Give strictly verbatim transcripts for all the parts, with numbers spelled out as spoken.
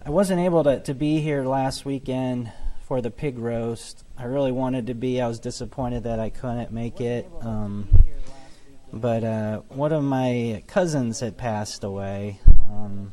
I wasn't able to, to be here last weekend for the pig roast. I really wanted to be. I was disappointed that I couldn't make it. Um, but uh, one of my cousins had passed away. Um,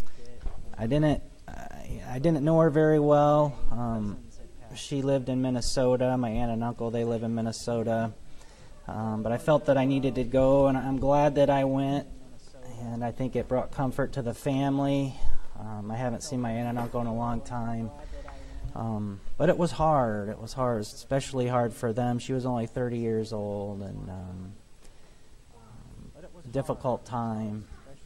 I didn't I, I didn't know her very well. Um, she lived in Minnesota. My aunt and uncle, they live in Minnesota. Um, but I felt that I needed to go, and I'm glad that I went. And I think it brought comfort to the family. Um, I haven't seen my aunt and uncle in a long time. Um, but it was hard. It was hard, especially hard for them. She was only thirty years old, and um, difficult time.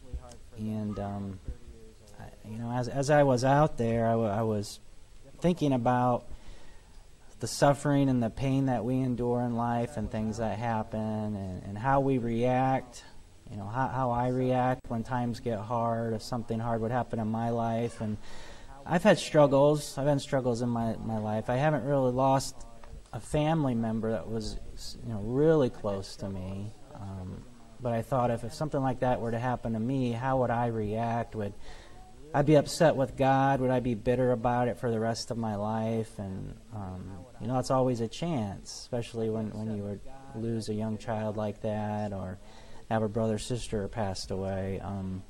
And, um, I, you know, as as I was out there, I, w- I was thinking about the suffering and the pain that we endure in life and things that happen and, and how we react. You know, how, how I react when times get hard, if something hard would happen in my life. And I've had struggles. I've had struggles in my, my life. I haven't really lost a family member that was, you know, really close to me. Um, but I thought if, if something like that were to happen to me, how would I react? Would I be upset with God? Would I be bitter about it for the rest of my life? And, um, you know, it's always a chance, especially when, when you would lose a young child like that or have a brother or sister passed away. Um,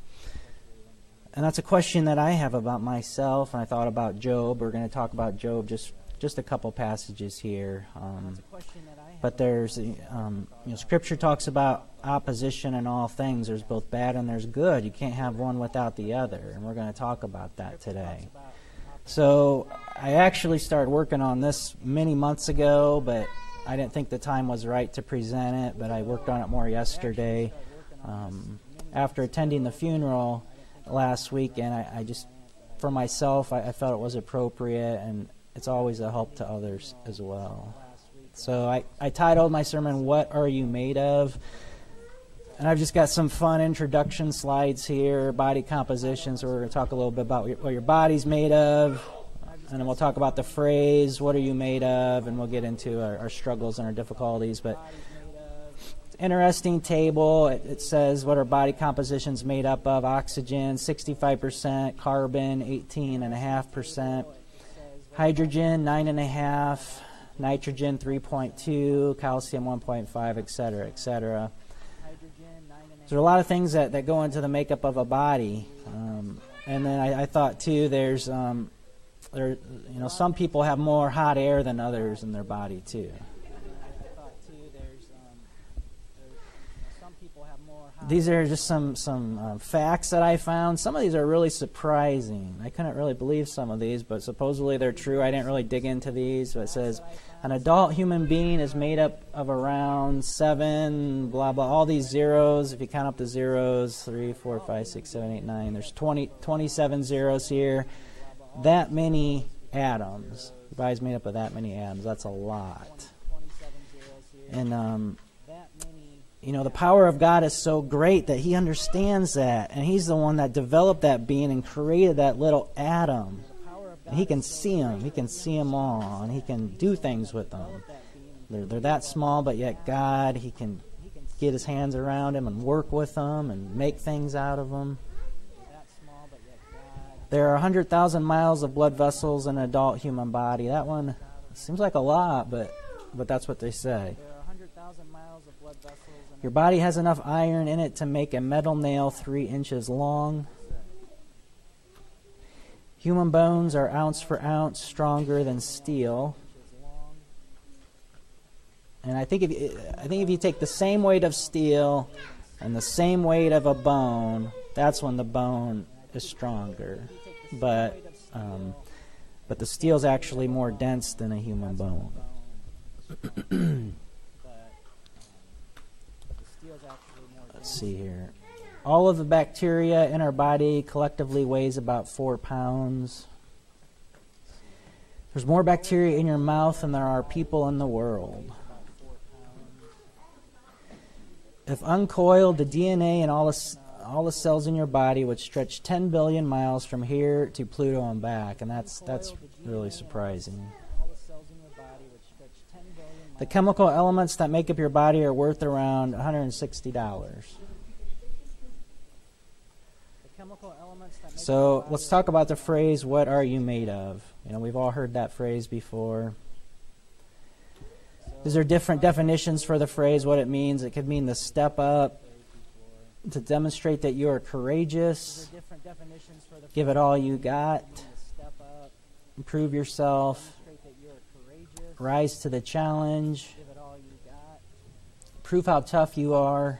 and that's a question that I have about myself, and I thought about Job. We're going to talk about Job, just just a couple passages here. Um, but there's, um, you know, Scripture talks about opposition in all things. There's both bad and there's good. You can't have one without the other, and we're going to talk about that today. So I actually started working on this many months ago, but I didn't think the time was right to present it, but I worked on it more yesterday. Um, after attending the funeral last weekend, I, I just, for myself, I, I felt it was appropriate, and it's always a help to others as well. So I, I titled my sermon, "What Are You Made Of?" And I've just got some fun introduction slides here, body composition, so we're going to talk a little bit about what your body's made of. And then we'll talk about the phrase, "What are you made of?" And we'll get into our, our struggles and our difficulties. But it's an interesting table. It, it says what our body composition's made up of. Oxygen, sixty-five percent. Carbon, eighteen point five percent. Hydrogen, nine point five. Nitrogen, three point two. Calcium, one point five, et cetera, et cetera. So there are a lot of things that, that go into the makeup of a body. Um, and then I, I thought, too, there's... Um, There, you know, some people have more hot air than others in their body too. These are just some some uh, facts that I found. Some of these are really surprising. I couldn't really believe some of these, but supposedly they're true. I didn't really dig into these. But it says an adult human being is made up of around seven, blah blah, all these zeros. If you count up the zeros, three, four, five, six, seven, eight, nine. There's twenty, twenty-seven zeros here. That many atoms. Your body's made up of that many atoms. That's a lot. And, um, you know, the power of God is so great that He understands that. And He's the one that developed that being and created that little atom. And He can see them. He can see them all. And He can do things with them. They're, they're that small, but yet God, He can get His hands around them and work with them and make things out of them. There are one hundred thousand miles of blood vessels in an adult human body. That one seems like a lot, but but that's what they say. Your body has enough iron in it to make a metal nail three inches long. Human bones are ounce for ounce stronger than steel. And I think if you, I think if you take the same weight of steel and the same weight of a bone, that's when the bone is stronger. But um, but the steel is actually more dense than a human bone. Let's see here. All of the bacteria in our body collectively weighs about four pounds. There's more bacteria in your mouth than there are people in the world. If uncoiled, the D N A and all the all the cells in your body would stretch ten billion miles from here to Pluto and back, and that's that's really surprising. The chemical elements that make up your body are worth around one hundred sixty dollars. So let's talk about the phrase, what are you made of? You know, we've all heard that phrase before. These are different definitions for the phrase, what it means. It could mean to step up, to demonstrate that you are courageous, give it all you got, improve yourself, rise to the challenge, prove how tough you are,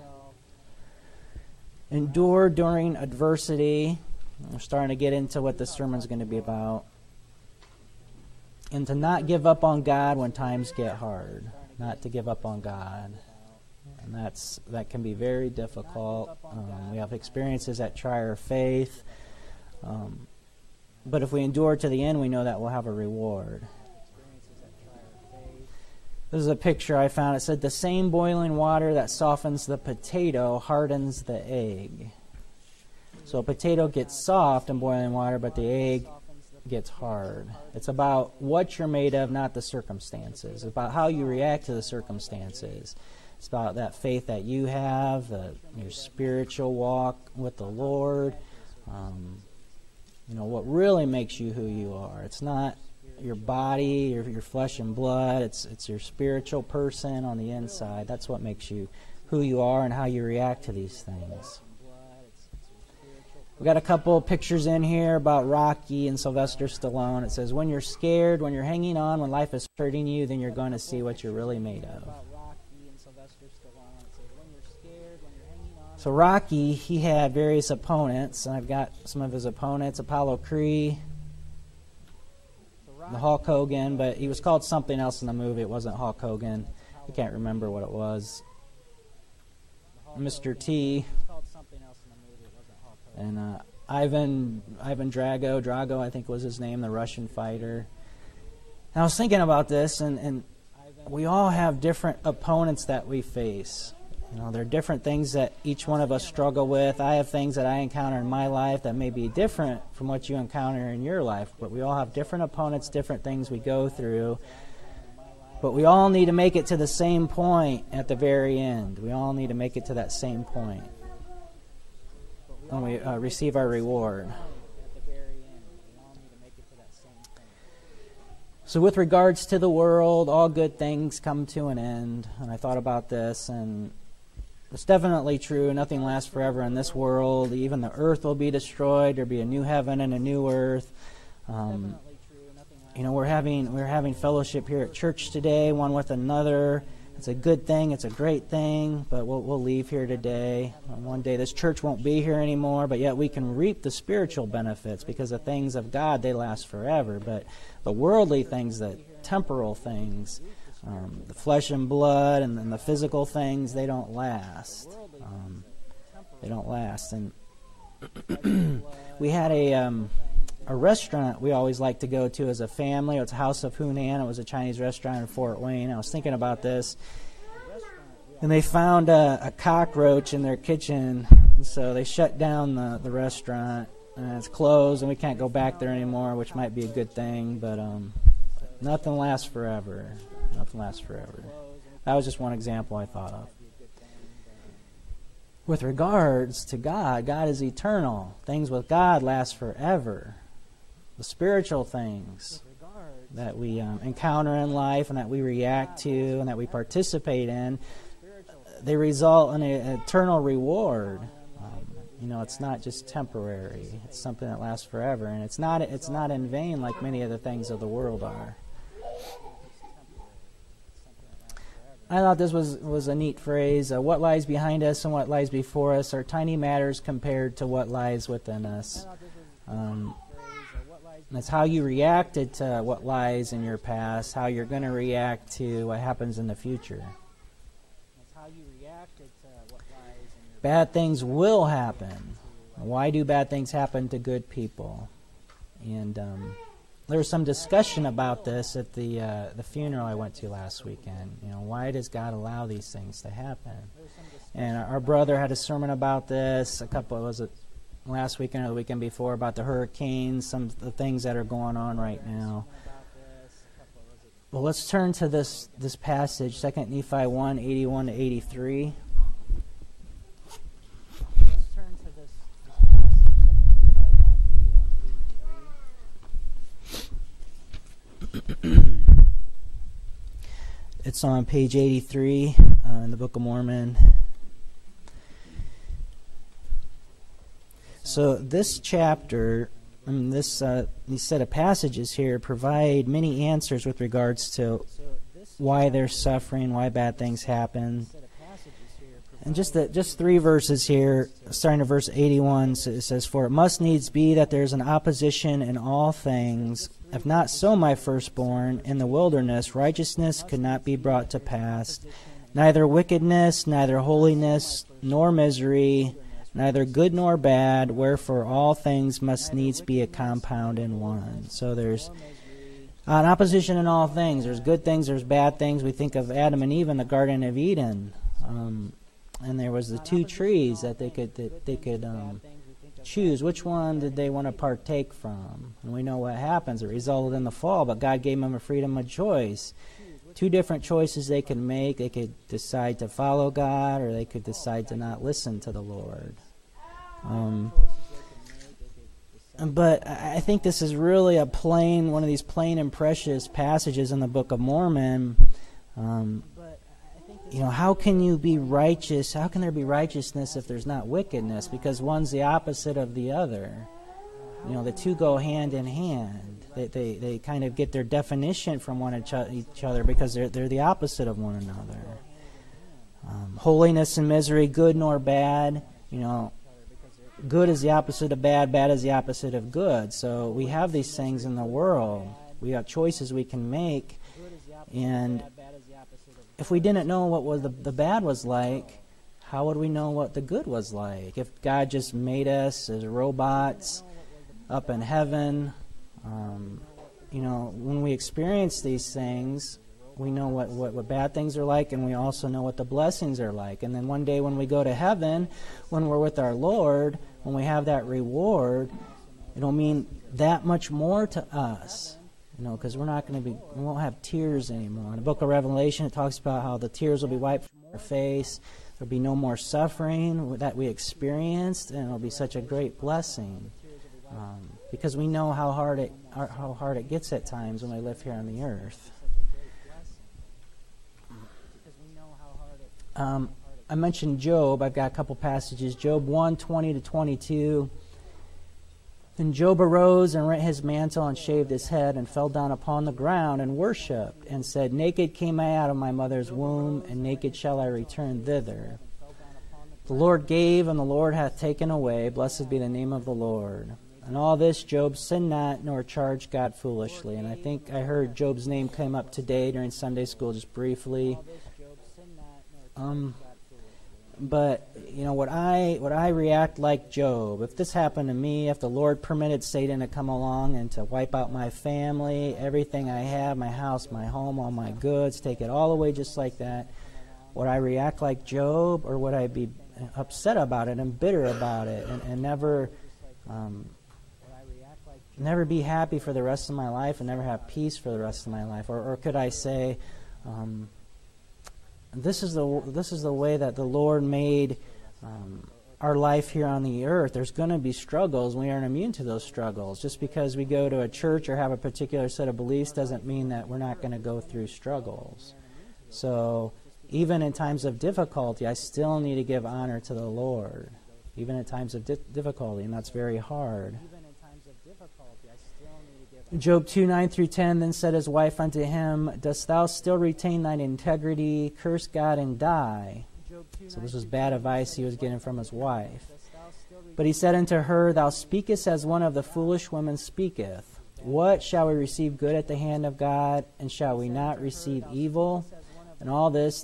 endure during adversity. We're starting to get into what this sermon's going to be about. And to not give up on God when times get hard. Not to give up on God. And that's that can be very difficult. Um, we have experiences that try our faith. Um, but if we endure to the end, we know that we'll have a reward. This is a picture I found. It said, the same boiling water that softens the potato hardens the egg. So a potato gets soft in boiling water, but the egg gets hard. It's about what you're made of, not the circumstances. It's about how you react to the circumstances. It's about that faith that you have, the, your spiritual walk with the Lord. Um, you know, what really makes you who you are. It's not your body, your, your flesh and blood. It's it's your spiritual person on the inside. That's what makes you who you are and how you react to these things. We got a couple of pictures in here about Rocky and Sylvester Stallone. It says, when you're scared, when you're hanging on, when life is hurting you, then you're going to see what you're really made of. So Rocky, he had various opponents, and I've got some of his opponents, Apollo Creed, the Hulk Hogan, but he was called something else in the movie. It wasn't Hulk Hogan. I can't remember what it was. Mister T. And uh, Ivan Ivan Drago, Drago, I think was his name, the Russian fighter. And I was thinking about this, and, and we all have different opponents that we face. You know, there are different things that each one of us struggle with. I have things that I encounter in my life that may be different from what you encounter in your life. But we all have different opponents, different things we go through. But we all need to make it to the same point at the very end. We all need to make it to that same point when we uh, receive our reward. So with regards to the world, all good things come to an end. And I thought about this, and it's definitely true. Nothing lasts forever in this world. Even the earth will be destroyed. There'll be a new heaven and a new earth. Um, you know, we're having we're having fellowship here at church today, one with another. It's a good thing. It's a great thing. But we'll we'll leave here today. One day this church won't be here anymore. But yet we can reap the spiritual benefits because the things of God, they last forever. But the worldly things, the temporal things, Um, the flesh and blood and, and the physical things, they don't last. Um, they don't last. And we had a um, a restaurant we always like to go to as a family. It's House of Hunan. It was a Chinese restaurant in Fort Wayne. I was thinking about this. And they found a, a cockroach in their kitchen. And so they shut down the, the restaurant. And it's closed, and we can't go back there anymore, which might be a good thing. But um, nothing lasts forever. Nothing lasts forever. That was just one example I thought of. With regards to God, God is eternal. Things with God last forever. The spiritual things that we um, encounter in life and that we react to and that we participate in, they result in an eternal reward. Um, you know, it's not just temporary. It's something that lasts forever, and it's not it's not in vain like many of the things of the world are. I thought this was, was a neat phrase. Uh, what lies behind us and what lies before us are tiny matters compared to what lies within us. Um, that's how you reacted to what lies in your past, how you're going to react to what happens in the future. Bad things will happen. Why do bad things happen to good people? And um, there was some discussion about this at the uh, the funeral I went to last weekend. You know, why does God allow these things to happen? And our brother had a sermon about this. A couple was it last weekend or the weekend before about the hurricanes, some of the things that are going on right now. Well, let's turn to this this passage, Second Nephi one, eighty-one to eighty-three. Let's turn to this, this passage, Second It's on page eighty-three uh, in the Book of Mormon. So this chapter, I mean, this uh, these set of passages here provide many answers with regards to why there's suffering, why bad things happen. And just the, just three verses here, starting at verse eighty-one, it says, "For it must needs be that there is an opposition in all things. If not so, my firstborn, in the wilderness righteousness could not be brought to pass, neither wickedness, neither holiness, nor misery, neither good nor bad, wherefore all things must needs be a compound in one." So there's an opposition in all things. There's good things, there's bad things. We think of Adam and Eve in the Garden of Eden. Um, and there was the two trees that they could that they could um, choose. Which one did they want to partake from? And we know what happens. It resulted in the fall, but God gave them a freedom of choice. Two different choices they could make. They could decide to follow God, or they could decide to not listen to the Lord. Um, but I think this is really a plain, one of these plain and precious passages in the Book of Mormon. Um, you know, how can you be righteous? How can there be righteousness if there's not wickedness? Because one's the opposite of the other. You know, the two go hand in hand. They they, they kind of get their definition from one each other because they're they're the opposite of one another. Um, holiness and misery, good nor bad. You know, good is the opposite of bad. Bad is the opposite of good. So we have these things in the world. We have choices we can make, and if we didn't know what was the, the bad was like, how would we know what the good was like? If God just made us as robots up in heaven, um, you know, when we experience these things, we know what, what, what bad things are like, and we also know what the blessings are like. And then one day when we go to heaven, when we're with our Lord, when we have that reward, it'll mean that much more to us. You know, because we're not going to be, we won't have tears anymore. In the Book of Revelation, it talks about how the tears will be wiped from our face. There'll be no more suffering that we experienced, and it'll be such a great blessing. Um, because we know how hard it how hard it gets at times when we live here on the earth. Um, I mentioned Job. I've got a couple passages. Job one, twenty to twenty-two. "Then Job arose and rent his mantle and shaved his head and fell down upon the ground and worshipped and said, Naked came I out of my mother's womb, and naked shall I return thither. The Lord gave, and the Lord hath taken away. Blessed be the name of the Lord. And all this Job sinned not, nor charged God foolishly." And I think I heard Job's name come up today during Sunday school just briefly. Um... But, you know, would I would I react like Job? If this happened to me, if the Lord permitted Satan to come along and to wipe out my family, everything I have, my house, my home, all my goods, take it all away just like that, would I react like Job, or would I be upset about it and bitter about it and, and never um, never be happy for the rest of my life and never have peace for the rest of my life? Or, or could I say, um, This is the this is the way that the Lord made um, our life here on the earth. There's going to be struggles. We aren't immune to those struggles. Just because we go to a church or have a particular set of beliefs doesn't mean that we're not going to go through struggles. So even in times of difficulty, I still need to give honor to the Lord. Even in times of di- difficulty, and that's very hard. Job two, nine through ten, "Then said his wife unto him, Dost thou still retain thine integrity? Curse God and die." So this was bad advice he was getting from his wife. "But he said unto her, Thou speakest as one of the foolish women speaketh. What, shall we receive good at the hand of God, and shall we not receive evil?" And all this,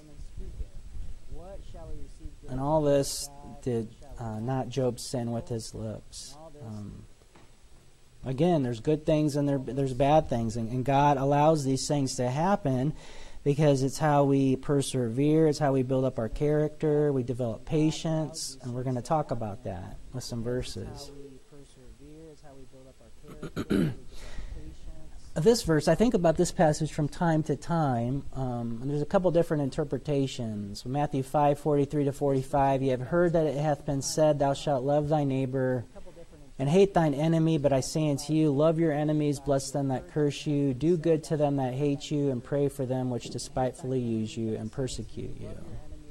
and all this did uh, not Job sin with his lips. Um, Again, there's good things and there, there's bad things. And, and God allows these things to happen because it's how we persevere. It's how we build up our character. We develop patience. And we're going to talk about that with some verses. This verse, I think about this passage from time to time. Um, and there's a couple different interpretations. Matthew five, forty-three to forty-five, "Ye have heard that it hath been said, Thou shalt love thy neighbor And hate thine enemy, but I say unto you, love your enemies, bless them that curse you, do good to them that hate you, and pray for them which despitefully use you and persecute you.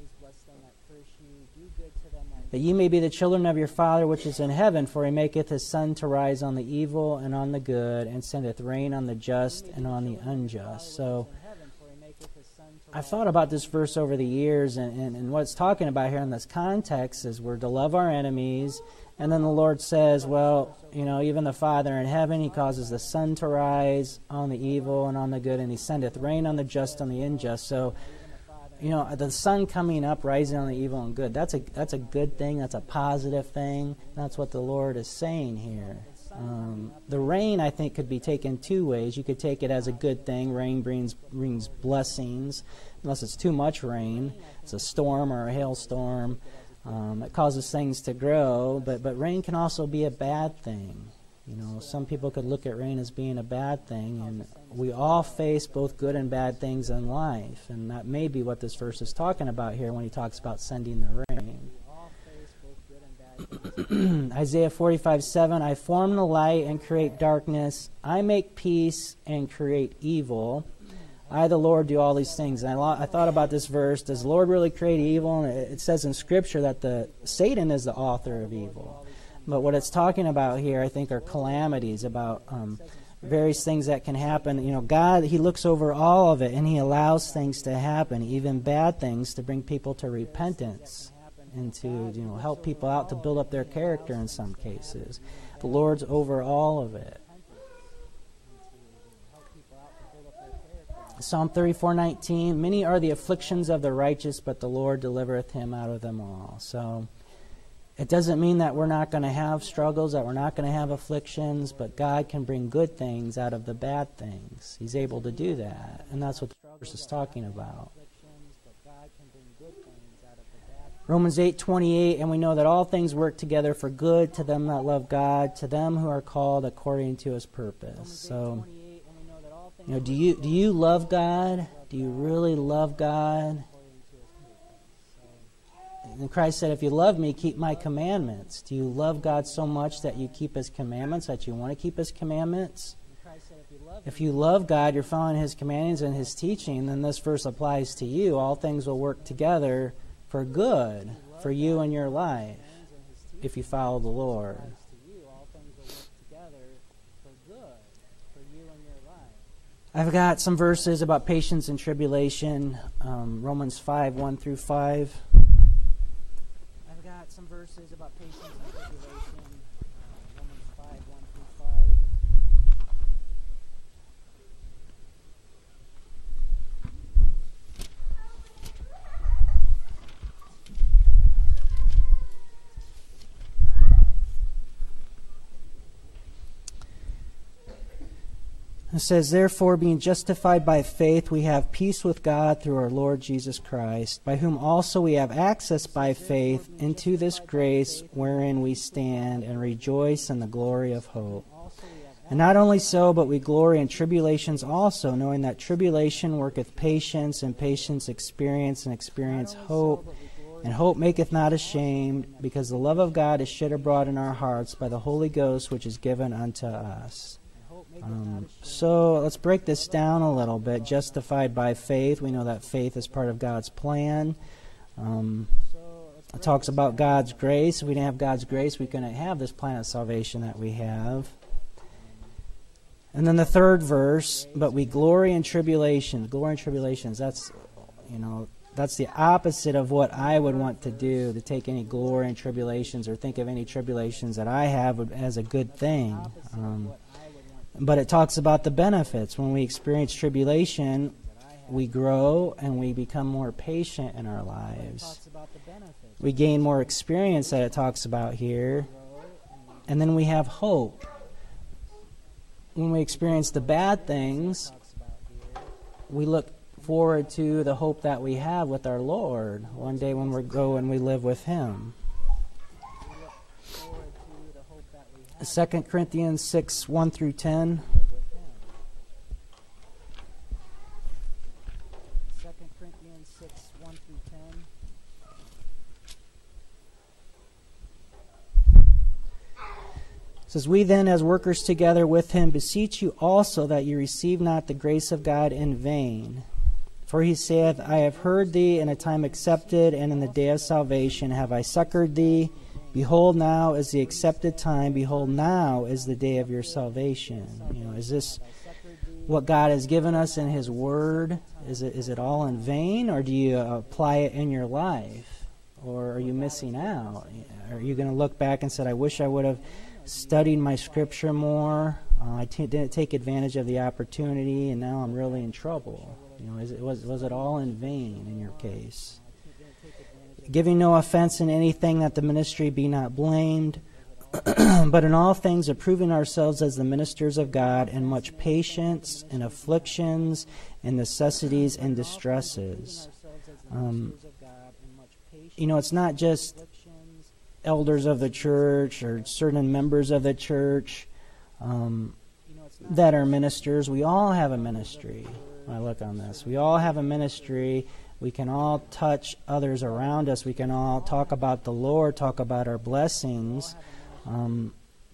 That ye may be the children of your Father which is in heaven, for he maketh his sun to rise on the evil and on the good, and sendeth rain on the just and on the unjust. So I've thought about this verse over the years, and, and, and what it's talking about here in this context is we're to love our enemies. And then the Lord says, well, you know, even the Father in heaven, he causes the sun to rise on the evil and on the good, and he sendeth rain on the just and the unjust. So, you know, the sun coming up, rising on the evil and good, that's a that's a good thing. That's a positive thing. That's what the Lord is saying here. Um, the rain, I think, could be taken two ways. You could take it as a good thing. Rain brings, brings blessings, unless it's too much rain. It's a storm or a hailstorm. Um, it causes things to grow, but, but rain can also be a bad thing. You know, some people could look at rain as being a bad thing, and we all face both good and bad things in life, and that may be what this verse is talking about here when he talks about sending the rain. Isaiah forty-five seven, I form the light and create darkness. I make peace and create evil. I, the Lord, do all these things. And I, lo- I thought about this verse. Does the Lord really create evil? And it, it says in Scripture that the Satan is the author of evil. But what it's talking about here, I think, are calamities, about um, various things that can happen. You know, God, he looks over all of it, and he allows things to happen, even bad things, to bring people to repentance and to, you know, help people out to build up their character in some cases. The Lord's over all of it. Psalm thirty-four nineteen, many are the afflictions of the righteous, but the Lord delivereth him out of them all. So it doesn't mean that we're not going to have struggles, that we're not going to have afflictions, but God can bring good things out of the bad things. He's able to do that, and that's what the verse is talking about. Romans eight twenty-eight, and we know that all things work together for good to them that love God, to them who are called according to his purpose. So, you know, do you do you love God? Do you really love God? And Christ said, if you love me, keep my commandments. Do you love God so much that you keep his commandments, that you want to keep his commandments? If you love God, you're following his commandments and his teaching, then this verse applies to you. All things will work together for good for you and your life if you follow the Lord. I've got some verses about patience and tribulation, um, Romans five, one through five. I've got some verses about patience and tribulation, uh, Romans five, one through five. It says, therefore, being justified by faith, we have peace with God through our Lord Jesus Christ, by whom also we have access by faith into this grace wherein we stand and rejoice in the glory of hope. And not only so, but we glory in tribulations also, knowing that tribulation worketh patience, and patience experience, and experience hope. And hope maketh not ashamed, because the love of God is shed abroad in our hearts by the Holy Ghost which is given unto us. Um, so let's break this down a little bit. Justified by faith. We know that faith is part of God's plan. Um, it talks about God's grace. If we didn't have God's grace, we couldn't have this plan of salvation that we have. And then the third verse, but we glory in tribulations. Glory in tribulations. That's, you know, that's the opposite of what I would want to do, to take any glory in tribulations or think of any tribulations that I have as a good thing. Um, But it talks about the benefits. When we experience tribulation, we grow and we become more patient in our lives. We gain more experience that it talks about here. And then we have hope. When we experience the bad things, we look forward to the hope that we have with our Lord one day when we go and we live with him. Second Corinthians six, one through ten. Second Corinthians six, one through ten. says, we then, as workers together with him, beseech you also that you receive not the grace of God in vain. For he saith, I have heard thee in a time accepted, and in the day of salvation have I succored thee. Behold, now is the accepted time. Behold, now is the day of your salvation. You know, is this what God has given us in his word? Is it is it all in vain, or do you apply it in your life? Or are you missing out? Are you going to look back and say, I wish I would have studied my scripture more. Uh, I t- didn't take advantage of the opportunity, and now I'm really in trouble. You know, is it, was was it all in vain in your case? Giving no offense in anything, that the ministry be not blamed, but in all things approving ourselves as the ministers of God, in much patience, in afflictions, in necessities, and distresses. Um, you know, it's not just elders of the church or certain members of the church um, that are ministers. We all have a ministry. When I look on this, we all have a ministry. We can all touch others around us. We can all talk about the Lord, talk about our blessings. Um,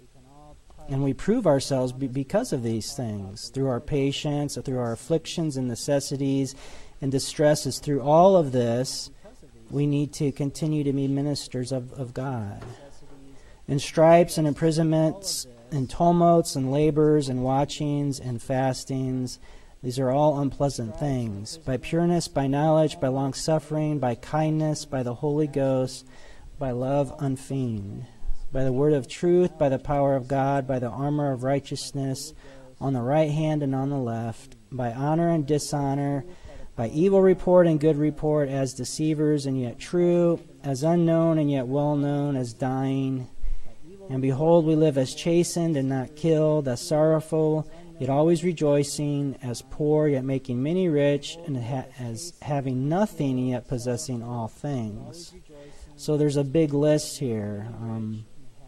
and we prove ourselves be- because of these things, through our patience, through our afflictions and necessities and distresses. Through all of this, we need to continue to be ministers of, of God. In stripes and imprisonments, in tumults and labors and watchings and fastings, these are all unpleasant things. By pureness, by knowledge, by long-suffering, by kindness, by the Holy Ghost, by love unfeigned, by the word of truth, by the power of God, by the armor of righteousness, on the right hand and on the left, by honor and dishonor, by evil report and good report, as deceivers and yet true, as unknown and yet well known, as dying. And behold, we live as chastened and not killed, as sorrowful, yet always rejoicing, as poor, yet making many rich, and ha- as having nothing, yet possessing all things. So there's a big list here. Um,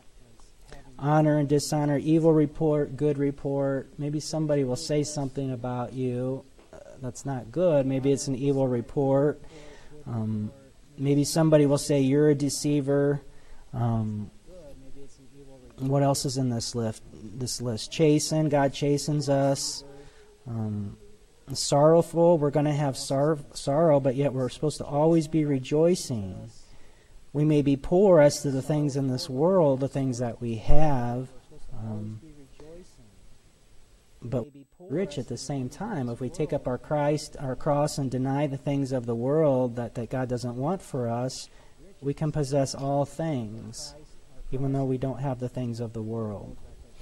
honor and dishonor, evil report, good report. Maybe somebody will say something about you uh, that's not good. Maybe it's an evil report. Um, maybe somebody will say you're a deceiver. Um, what else is in this list? This list, chasten, God chastens us. Um, sorrowful, we're going to have sor- sorrow, but yet we're supposed to always be rejoicing. We may be poor as to the things in this world, the things that we have, um, but rich at the same time. If we take up our Christ, our cross, and deny the things of the world that, that God doesn't want for us, we can possess all things, even though we don't have the things of the world.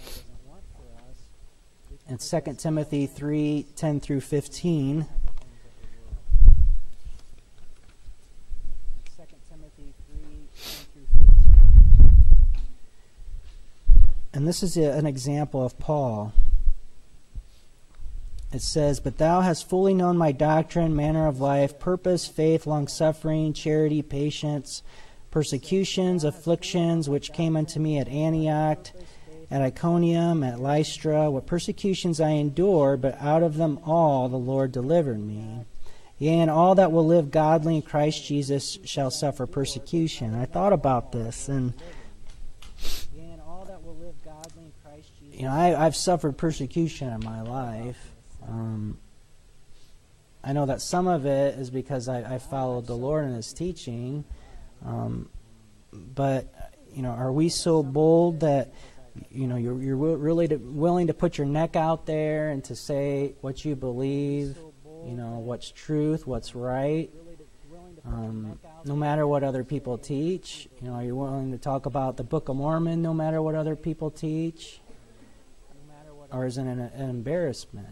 In Second Timothy three, ten through fifteen, and this is a, an example of Paul. It says, But thou hast fully known my doctrine, manner of life, purpose, faith, long-suffering, charity, patience, persecutions, afflictions, which came unto me at Antioch, at Iconium, at Lystra, what persecutions I endured, but out of them all the Lord delivered me. Yea, and all that will live godly in Christ Jesus shall suffer persecution. I thought about this, and you know, I, I've suffered persecution in my life. Um, I know that some of it is because I, I followed the Lord in His teaching, um, but you know, are we so bold that you know you're you're really to, willing to put your neck out there and to say what you believe, you know, what's truth, what's right, um, no matter what other people teach? You know, are you willing to talk about the Book of Mormon no matter what other people teach? Or is it an, an embarrassment?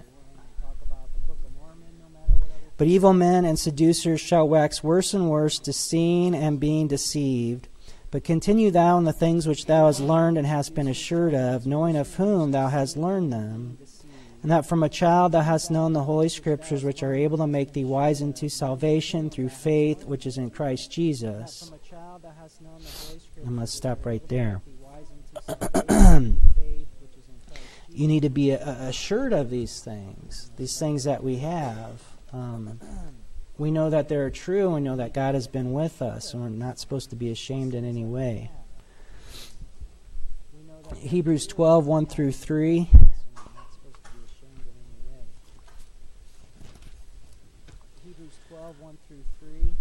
But evil men and seducers shall wax worse and worse, deceiving and being deceived. But continue thou in the things which thou hast learned and hast been assured of, knowing of whom thou hast learned them, and that from a child thou hast known the Holy Scriptures, which are able to make thee wise unto salvation through faith which is in Christ Jesus. I must stop right there. You need to be assured of these things, these things that we have. Um, we know that they're true. We know that God has been with us, and we're not supposed to be ashamed in any way. Hebrews twelve, one through three. Hebrews twelve, one through three.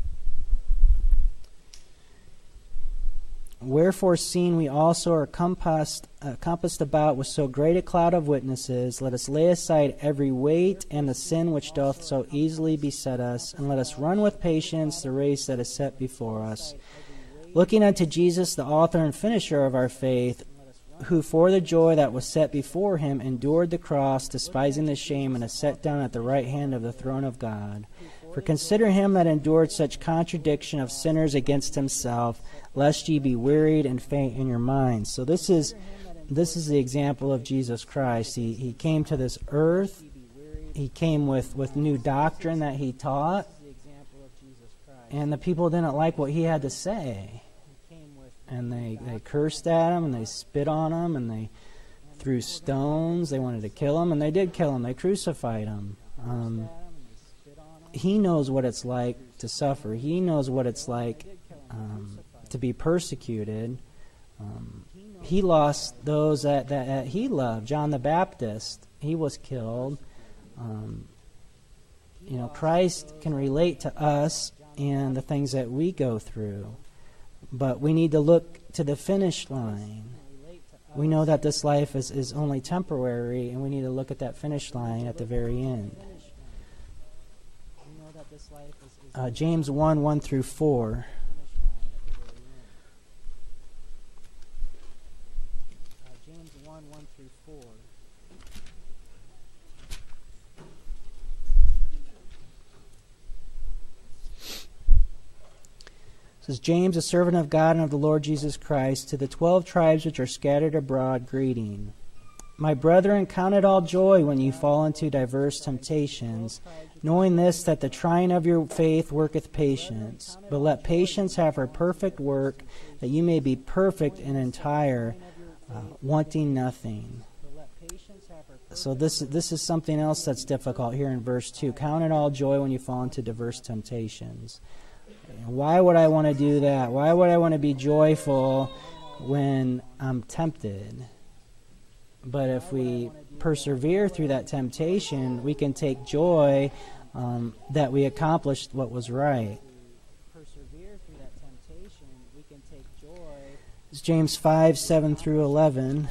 Wherefore, seeing we also are compassed, uh, compassed about with so great a cloud of witnesses, let us lay aside every weight and the sin which doth so easily beset us, and let us run with patience the race that is set before us, looking unto Jesus, the author and finisher of our faith, who for the joy that was set before him endured the cross, despising the shame, and is set down at the right hand of the throne of God. For consider him that endured such contradiction of sinners against himself, lest ye be wearied and faint in your minds. So this is this is the example of Jesus Christ. He he came to this earth. He came with, with new doctrine that he taught. And the people didn't like what he had to say. And they, they cursed at him, and they spit on him, and they threw stones. They wanted to kill him, and they did kill him. They crucified him. Um, he knows what it's like to suffer. He knows what it's like um, to be persecuted. Um, he lost those that, that, that he loved. John the Baptist, he was killed. Um, you know, Christ can relate to us and the things that we go through. But we need to look to the finish line. We know that this life is, is only temporary, and we need to look at that finish line at the very end. Uh, James one, one through four. James one, one through four. It says, James, a servant of God and of the Lord Jesus Christ, to the twelve tribes which are scattered abroad, greeting. My brethren, count it all joy when you fall into diverse temptations, knowing this, that the trying of your faith worketh patience. But let patience have her perfect work, that you may be perfect and entire, uh, wanting nothing. So this, this is something else that's difficult here in verse two. Count it all joy when you fall into diverse temptations. Why would I want to do that? Why would I want to be joyful when I'm tempted? But if we persevere through that temptation, we can take joy um, that we accomplished what was right. It's James five, seven through eleven.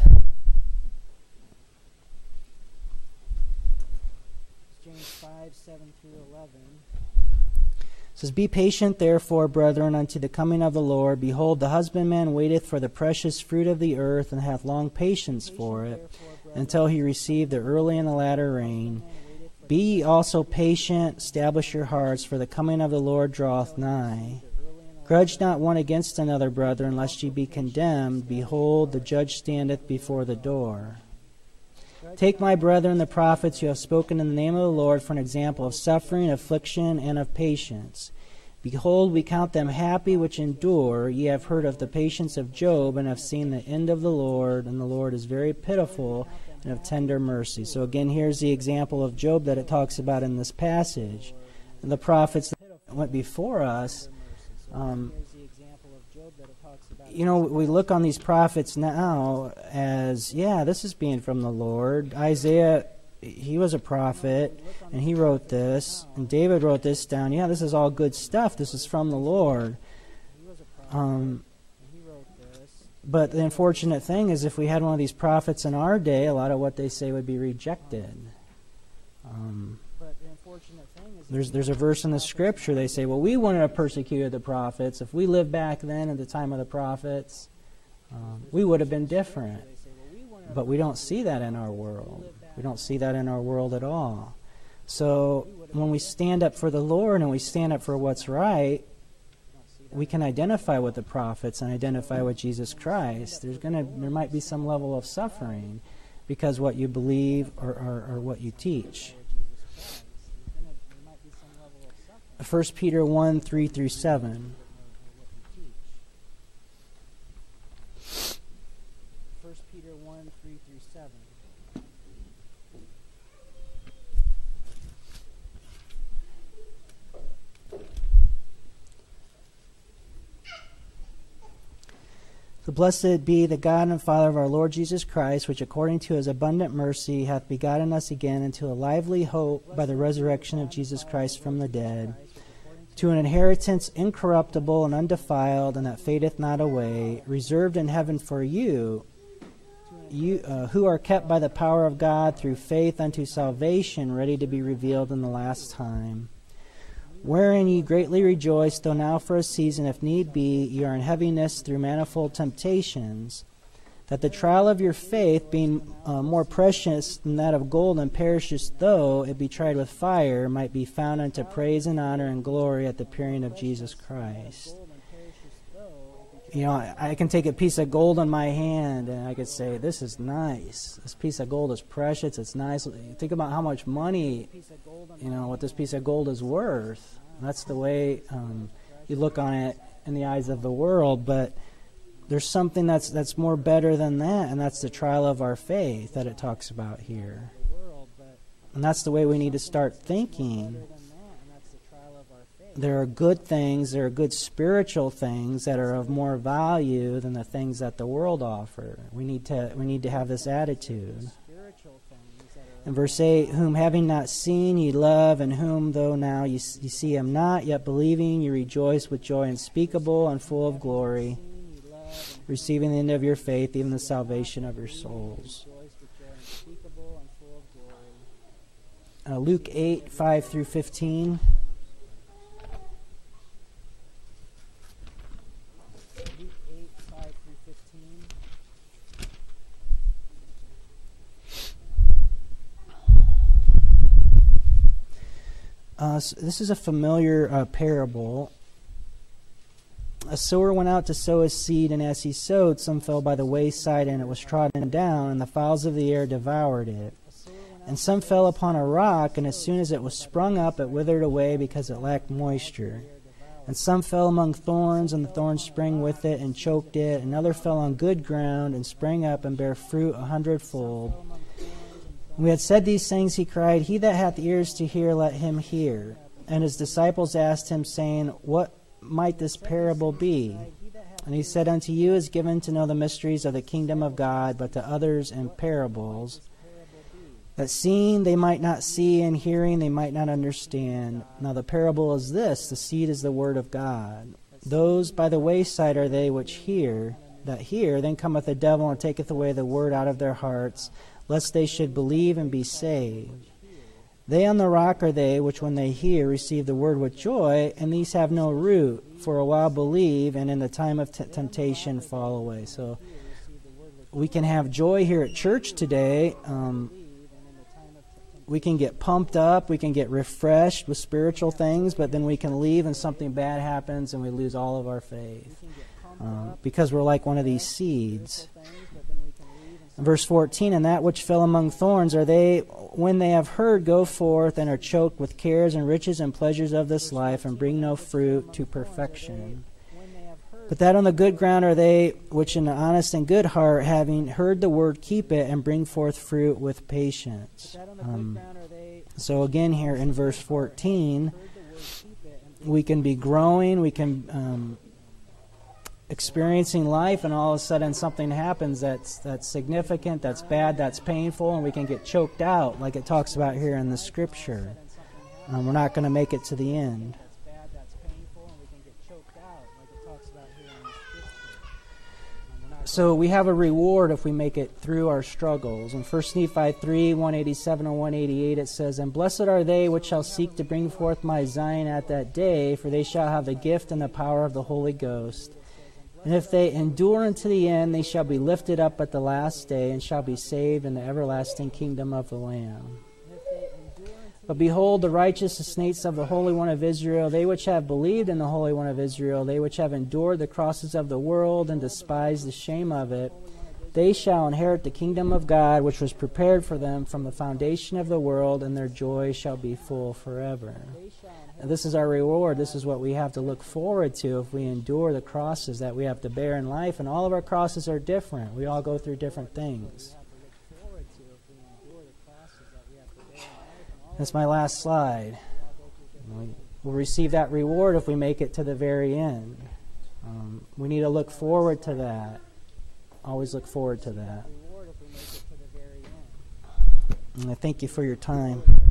James five, seven through eleven. It says, Be patient, therefore, brethren, unto the coming of the Lord. Behold, the husbandman waiteth for the precious fruit of the earth, and hath long patience for it, until he receive the early and the latter rain. Be ye also patient, establish your hearts, for the coming of the Lord draweth nigh. Grudge not one against another, brethren, lest ye be condemned. Behold, the judge standeth before the door. Take, my brethren, the prophets who have spoken in the name of the Lord for an example of suffering, affliction, and of patience. Behold, we count them happy which endure. Ye have heard of the patience of Job, and have seen the end of the Lord, and the Lord is very pitiful and of tender mercy. So again, here's the example of Job that it talks about in this passage. And the prophets that went before us, um, you know, we look on these prophets now as, yeah, this is being from the Lord. Isaiah, he was a prophet, and he wrote this, and David wrote this down. Yeah, this is all good stuff. This is from the Lord. Um, but the unfortunate thing is, if we had one of these prophets in our day, a lot of what they say would be rejected. Um, There's there's a verse in the Scripture, they say, well, we wouldn't have persecuted the prophets. If we lived back then at the time of the prophets, um, we would have been different. But we don't see that in our world. We don't see that in our world at all. So when we stand up for the Lord and we stand up for what's right, we can identify with the prophets and identify with Jesus Christ. There's gonna there might be some level of suffering because what you believe or, or, or what you teach. First Peter one, three through seven. First Peter one, three through seven. So Blessed be the God and Father of our Lord Jesus Christ, which according to his abundant mercy hath begotten us again into a lively hope by the resurrection of Jesus Christ from the dead, to an inheritance incorruptible and undefiled, and that fadeth not away, reserved in heaven for you, you uh, who are kept by the power of God through faith unto salvation, ready to be revealed in the last time. Wherein ye greatly rejoice, though now for a season, if need be, ye are in heaviness through manifold temptations, that the trial of your faith, being uh, more precious than that of gold, and perishes though it be tried with fire, might be found unto praise and honor and glory at the appearing of Jesus Christ. You know, I, I can take a piece of gold in my hand and I could say, this is nice. This piece of gold is precious. It's nice. Think about how much money, you know, what this piece of gold is worth. That's the way um, you look on it in the eyes of the world. But there's something that's that's more better than that, and that's the trial of our faith that it talks about here. And that's the way we need to start thinking. There are good things, there are good spiritual things that are of more value than the things that the world offer. We need to we need to have this attitude. In verse eight, whom having not seen ye love, and whom though now ye, ye see him not, yet believing ye rejoice with joy unspeakable and full of glory, receiving the end of your faith, even the salvation of your souls. Uh, Luke eight, five through fifteen. Uh, so this is a familiar uh, parable. A sower went out to sow his seed, and as he sowed, some fell by the wayside, and it was trodden down, and the fowls of the air devoured it. And some fell upon a rock, and as soon as it was sprung up, it withered away because it lacked moisture. And some fell among thorns, and the thorns sprang with it and choked it. And other fell on good ground, and sprang up and bare fruit a hundredfold. When we had said these things, he cried, He that hath ears to hear, let him hear. And his disciples asked him, saying, What might this parable be? And he said, Unto you is given to know the mysteries of the kingdom of God, but to others in parables, that seeing they might not see, and hearing they might not understand. Now the parable is this, the seed is the word of God. Those by the wayside are they which hear, that hear, then cometh the devil and taketh away the word out of their hearts, lest they should believe and be saved. They on the rock are they which when they hear receive the word with joy, and these have no root, for a while believe, and in the time of t- temptation fall away. So we can have joy here at church today. Um, we can get pumped up, we can get refreshed with spiritual things, but then we can leave and something bad happens and we lose all of our faith. Um, because we're like one of these seeds. Verse fourteen, and that which fell among thorns are they, when they have heard, go forth, and are choked with cares and riches and pleasures of this life, and bring no fruit to perfection. But that on the good ground are they, which in an honest and good heart, having heard the word, keep it, and bring forth fruit with patience. Um, so again here in verse fourteen, we can be growing, we can... Um, experiencing life, and all of a sudden something happens that's that's significant, that's bad, that's painful, and we can get choked out like it talks about here in the scripture. Um, we're not going to make it to the end. So we have a reward if we make it through our struggles. In First Nephi three, one eighty-seven and one eighty-eight it says, And blessed are they which shall seek to bring forth my Zion at that day, for they shall have the gift and the power of the Holy Ghost. And if they endure unto the end, they shall be lifted up at the last day, and shall be saved in the everlasting kingdom of the Lamb. But behold, the righteous estates of the Holy One of Israel, they which have believed in the Holy One of Israel, they which have endured the crosses of the world, and despised the shame of it, they shall inherit the kingdom of God, which was prepared for them from the foundation of the world, and their joy shall be full forever. And this is our reward. This is what we have to look forward to if we endure the crosses that we have to bear in life. And all of our crosses are different. We all go through different things. That's my last slide. We'll receive that reward if we make it to the very end. Um, we need to look forward to that. always look forward to that. Reward if we make it to the very end. And I thank you for your time.